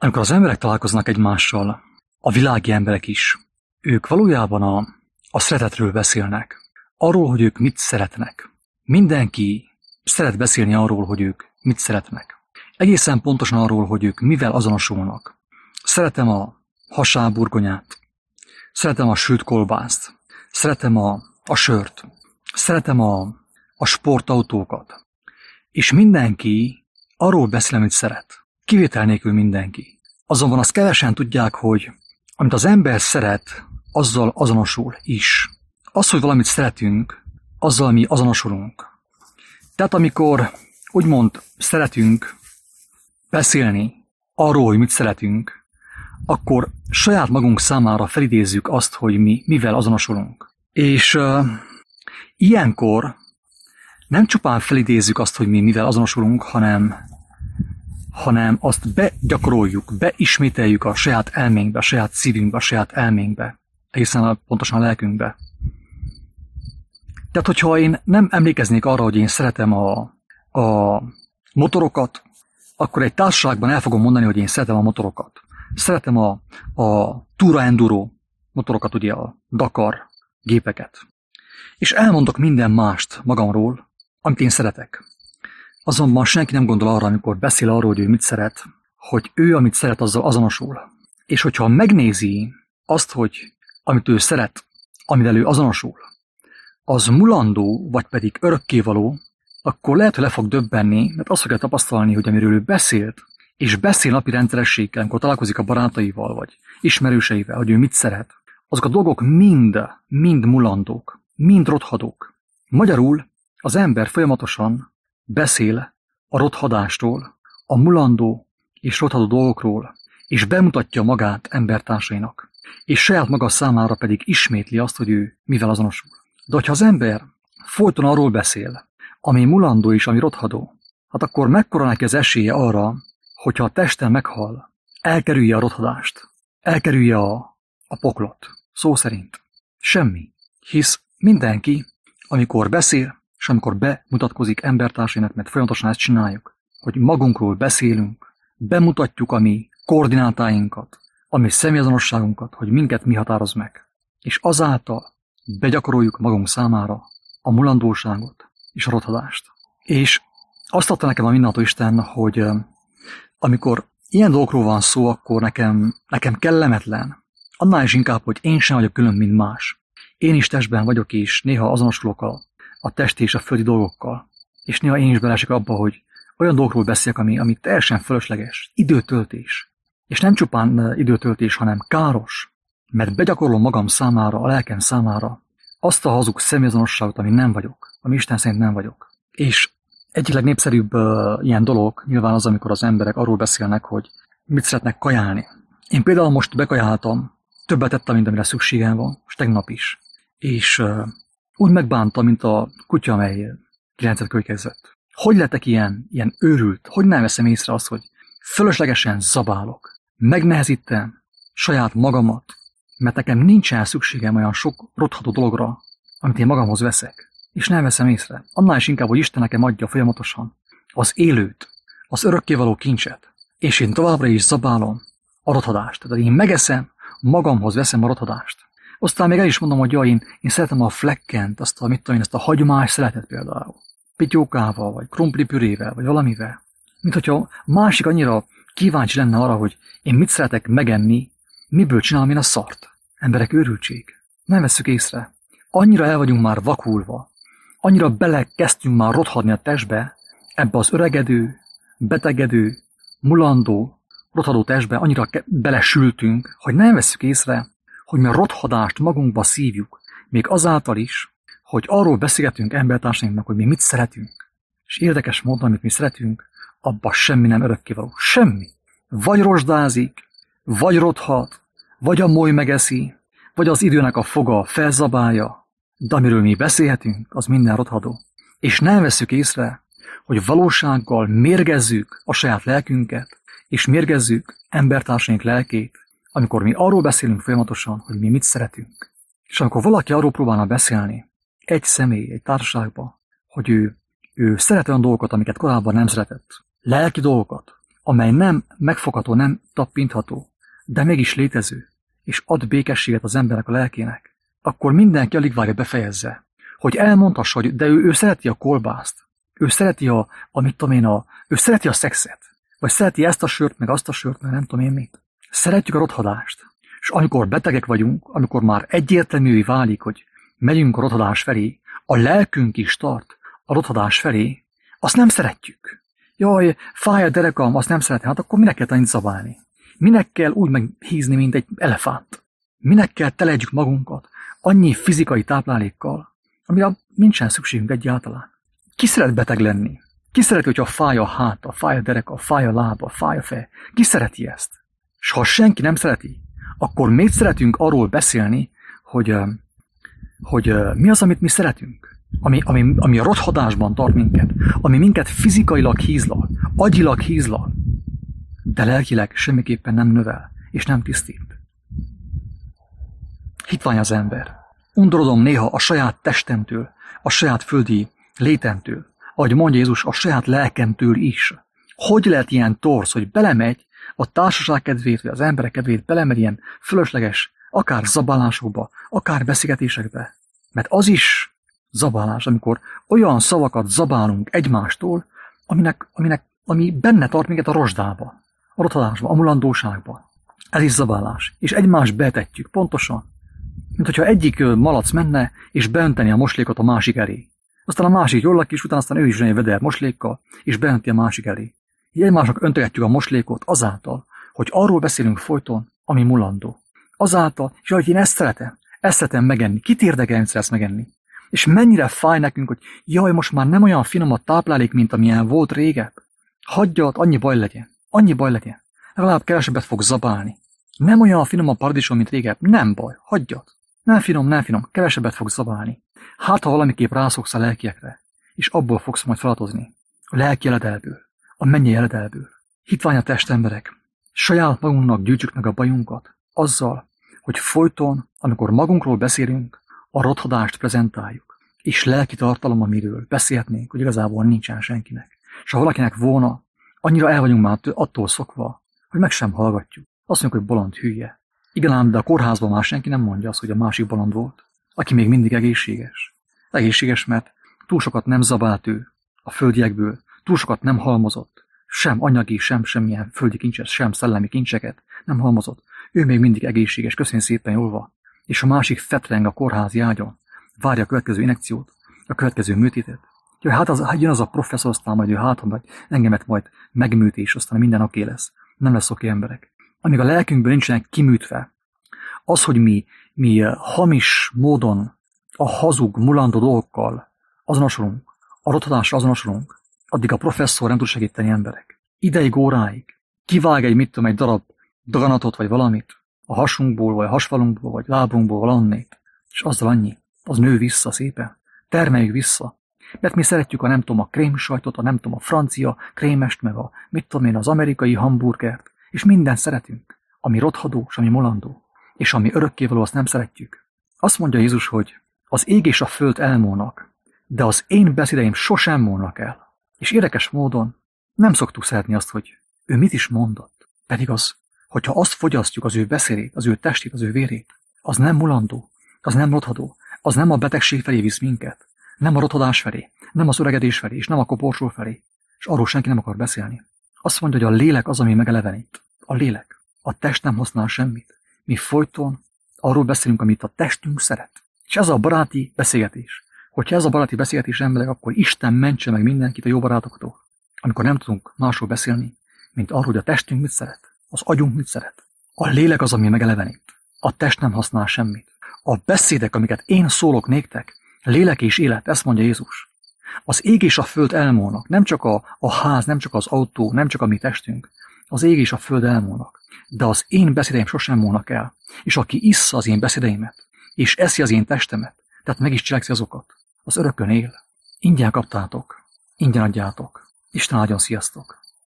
Amikor az emberek találkoznak egymással, a világi emberek is, ők valójában a szeretetről beszélnek. Arról, hogy ők mit szeretnek. Mindenki szeret beszélni arról, hogy ők mit szeretnek. Egészen pontosan arról, hogy ők mivel azonosulnak. Szeretem a hasáburgonyát, szeretem a sült kolbászt, szeretem a sört, szeretem a sportautókat. És mindenki arról beszél, amit szeret. Kivétel nélkül mindenki. Azonban azt kevesen tudják, hogy amit az ember szeret, azzal azonosul is. Az, hogy valamit szeretünk, azzal mi azonosulunk. Tehát amikor úgymond szeretünk beszélni arról, hogy mit szeretünk, akkor saját magunk számára felidézzük azt, hogy mi mivel azonosulunk. És ilyenkor nem csupán felidézzük azt, hogy mi mivel azonosulunk, hanem azt begyakoroljuk, beismételjük a saját elménkbe, a saját szívünkbe, a saját elménkbe, egészen pontosan a lelkünkbe. Tehát, hogyha én nem emlékeznék arra, hogy én szeretem a motorokat, akkor egy társaságban el fogom mondani, hogy én szeretem a motorokat. Szeretem a Tura Enduro motorokat, ugye a Dakar gépeket. És elmondok minden mást magamról, amit én szeretek. Azonban senki nem gondol arra, amikor beszél arról, hogy ő mit szeret, hogy ő, amit szeret, azzal azonosul. És hogyha megnézi azt, hogy amit ő szeret, amivel ő azonosul, az mulandó, vagy pedig örökkévaló, akkor lehet, hogy le fog döbbenni, mert azt fogja tapasztalni, hogy amiről ő beszélt, és beszél napi rendszerességgel, amikor találkozik a barátaival, vagy ismerőseivel, hogy ő mit szeret, azok a dolgok mind mulandók, mind rothadók. Magyarul az ember folyamatosan beszél a rothadástól, a mulandó és rothadó dolgokról, és bemutatja magát embertársainak, és saját maga számára pedig ismétli azt, hogy ő mivel azonosul. De hogyha az ember folyton arról beszél, ami mulandó és ami rothadó, hát akkor mekkora neki az esélye arra, hogyha a testen meghal, elkerülje a rothadást, elkerülje a poklot. Szó szerint. Semmi. Hisz mindenki, amikor beszél, és amikor bemutatkozik embertársainak, mert folyamatosan ezt csináljuk, hogy magunkról beszélünk, bemutatjuk a mi koordinátáinkat, a mi személyazonosságunkat, hogy minket mi határoz meg. És azáltal begyakoroljuk magunk számára a mulandóságot és a rothadást. És azt adta nekem a mindenható Isten, hogy amikor ilyen dolgokról van szó, akkor nekem kellemetlen. Annál is inkább, hogy én sem vagyok külön, mint más. Én is testben vagyok, és néha azonosulok a testi és a földi dolgokkal. És néha én is belesek abba, hogy olyan dolgokról beszéljek, ami teljesen fölösleges, időtöltés. És nem csupán időtöltés, hanem káros, mert begyakorolom magam számára, a lelkem számára azt a hazug személyazonosságot, ami nem vagyok, ami Isten szerint nem vagyok. És egyik legnépszerűbb ilyen dolog nyilván az, amikor az emberek arról beszélnek, hogy mit szeretnek kajálni. Én például most bekajáltam, többet tettem, mint amire szükségem van, és tegnap is. És úgy megbántam, mint a kutya, amely 9 kölykezett. Hogy lettek ilyen őrült? Hogy nem veszem észre azt, hogy fölöslegesen zabálok? Megnehezítem saját magamat, mert nekem nincsen szükségem olyan sok rothadó dologra, amit én magamhoz veszek. És nem veszem észre. Annál is inkább, hogy Isten nekem adja folyamatosan az élőt, az örökkévaló kincset. És én továbbra is zabálom a rothadást. Tehát én megeszem, magamhoz veszem a rothadást. Aztán még el is mondom, hogy én szeretem a flekkent, ezt a hagyomás szeretet például. Pityókával, vagy krumplipürével, vagy valamivel. Mint hogyha másik annyira kíváncsi lenne arra, hogy én mit szeretek megenni, miből csinálom én a szart. Emberek, őrültség. Nem vesszük észre. Annyira el vagyunk már vakulva, annyira belekezdtünk már rothadni a testbe, ebbe az öregedő, betegedő, mulandó, rothadó testbe, annyira belesültünk, hogy nem vesszük észre, hogy mi a rothadást magunkba szívjuk, még azáltal is, hogy arról beszélgetünk embertársainknak, hogy mi mit szeretünk. És érdekes módon, amit mi szeretünk, abban semmi nem örökkévaló. Semmi. Vagy rozsdázik, vagy rothad, vagy a moly megeszi, vagy az időnek a foga felzabálja, de amiről mi beszélhetünk, az minden rothadó. És nem vesszük észre, hogy valósággal mérgezzük a saját lelkünket, és mérgezzük embertársaink lelkét, amikor mi arról beszélünk folyamatosan, hogy mi mit szeretünk. És amikor valaki arról próbálna beszélni, egy személy, egy társaságban, hogy ő szeret olyan dolgokat, amiket korábban nem szeretett, lelki dolgokat, amely nem megfogható, nem tapintható, de mégis létező, és ad békességet az embernek a lelkének, akkor mindenki alig várja befejezze, hogy elmondhassa, hogy de ő szereti a kolbászt, ő szereti ő szereti a szexet, vagy szereti ezt a sört, meg azt a sört, meg nem tudom én mit. Szeretjük a rothadást, és amikor betegek vagyunk, amikor már egyértelművé válik, hogy megyünk a rothadás felé, a lelkünk is tart a rothadás felé, azt nem szeretjük. Jaj, fáj a derekam, azt nem szeretem, hát akkor minek kell annyit zabálni? Minek kell úgy meghízni, mint egy elefánt? Minek kell telegyük magunkat annyi fizikai táplálékkal, amire nincsen szükségünk egyáltalán? Ki szeret beteg lenni? Ki szereti, hogyha fáj a háta, fáj a dereka, fáj a lába, fáj a fej? Ki szereti ezt? És ha senki nem szereti, akkor miért szeretünk arról beszélni, hogy mi az, amit mi szeretünk? Ami a rothadásban tart minket, ami minket fizikailag hízlal, agyilag hízlal, de lelkileg semmiképpen nem növel, és nem tisztít. Hitvány az ember. Undorodom néha a saját testemtől, a saját földi létemtől, ahogy mondja Jézus, a saját lelkemtől is. Hogy lehet ilyen torz, hogy belemegy a társaság kedvét, vagy az emberek kedvét, belemegy ilyen fölösleges, akár zabálásokba, akár beszélgetésekbe. Mert az is zabálás, amikor olyan szavakat zabálunk egymástól, ami benne tart minket a rozsdába, a rothadásba, a mulandóságba. Ez is zabálás. És egymást betetjük, pontosan. Mint hogyha egyik malac menne, és beönteni a moslékot a másik elé. Aztán a másik jól lak is, utána aztán ő is jön egy veder moslékkal, és beönti a másik elé. Így egymásnak öntögetjük a moslékot azáltal, hogy arról beszélünk folyton, ami mulandó. Azáltal, és hogy én ezt szeretem megenni. Kit érdekel, hogy szeretsz megenni? És mennyire fáj nekünk, hogy jaj, most már nem olyan finom a táplálék, mint amilyen volt régebb. Hagyjad, annyi baj legyen. Legalább kevesebbet fog zabálni. Nem olyan finom a paradicsom, mint régebb. Nem baj, hagyjad. Nem finom, kevesebbet fog zabálni. Hát, ha valamiképp rászoksz a lelkiekre, és abból fogsz majd felatozni. A lelki eledelből, a mennyei eledelből. Hitvány a testemberek. Saját magunknak gyűjtsük meg a bajunkat, azzal, hogy folyton, amikor magunkról beszélünk, a rothadást prezentáljuk, és lelki tartalom, amiről beszélhetnénk, hogy igazából nincsen senkinek. És ha valakinek volna, annyira el vagyunk már attól szokva, hogy meg sem hallgatjuk. Azt mondjuk, hogy bolond hülye. Igen, de a kórházban már senki nem mondja azt, hogy a másik bolond volt, aki még mindig egészséges. Egészséges, mert túl sokat nem zabált ő a földiekből, túl sokat nem halmozott, sem anyagi, sem semmilyen földi kincset, sem szellemi kincseket nem halmozott. Ő még mindig egészséges, köszönjük szépen jól van. És a másik fetreng a kórházi ágyon, várja a következő injekciót, a következő műtétet. Hát jön az a professzor, aztán majd ő vagy engemet majd megműt, és aztán minden oké lesz. Nem lesz oké emberek. Amíg a lelkünkből nincsenek kiműtve, az, hogy mi hamis módon a hazug, mulandó dolgokkal azonosulunk, a rothadásra azonosulunk, addig a professzor nem tud segíteni emberek. Ideig, óráig kivág egy darab daganatot, vagy valamit, a hasunkból, vagy a hasfalunkból, vagy lábunkból valannét, és azzal annyi, az nő vissza szépen, termeljük vissza. Mert mi szeretjük a krémsajtot, a francia krémest, meg az amerikai hamburgert, és mindent szeretünk, ami rothadó, és ami mulandó, és ami örökkévaló, azt nem szeretjük. Azt mondja Jézus, hogy az ég és a föld elmúlnak, de az én beszédeim sosem múlnak el. És érdekes módon nem szoktuk szeretni azt, hogy ő mit is mondott. Pedig az, hogyha azt fogyasztjuk, az ő beszédét, az ő testét, az ő vérét, az nem mulandó, az nem rothadó, az nem a betegség felé visz minket, nem a rothadás felé, nem az öregedés felé, és nem a koporsó felé, és arról senki nem akar beszélni. Azt mondja, hogy a lélek az, ami megelevenít. A lélek. A test nem használ semmit. Mi folyton arról beszélünk, amit a testünk szeret. És ez a baráti beszélgetés. Hogyha ez a baráti beszélgetés emberek, akkor Isten mentse meg mindenkit a jó barátoktól. Amikor nem tudunk másról beszélni, mint arról, hogy a testünk mit szeret, az agyunk mit szeret. A lélek az, ami megelevenít. A test nem használ semmit. A beszédek, amiket én szólok néktek, lélek és élet, ezt mondja Jézus. Az ég és a föld elmúlnak. Nem csak a ház, nem csak az autó, nem csak a mi testünk. Az ég és a föld elmúlnak. De az én beszédeim sosem múlnak el. És aki issza az én beszédeimet, és eszi az én testemet, tehát meg is cselekszi azokat, az örökön él. Ingyen kaptátok, ingyen adjátok. Isten áldjon, sziasztok!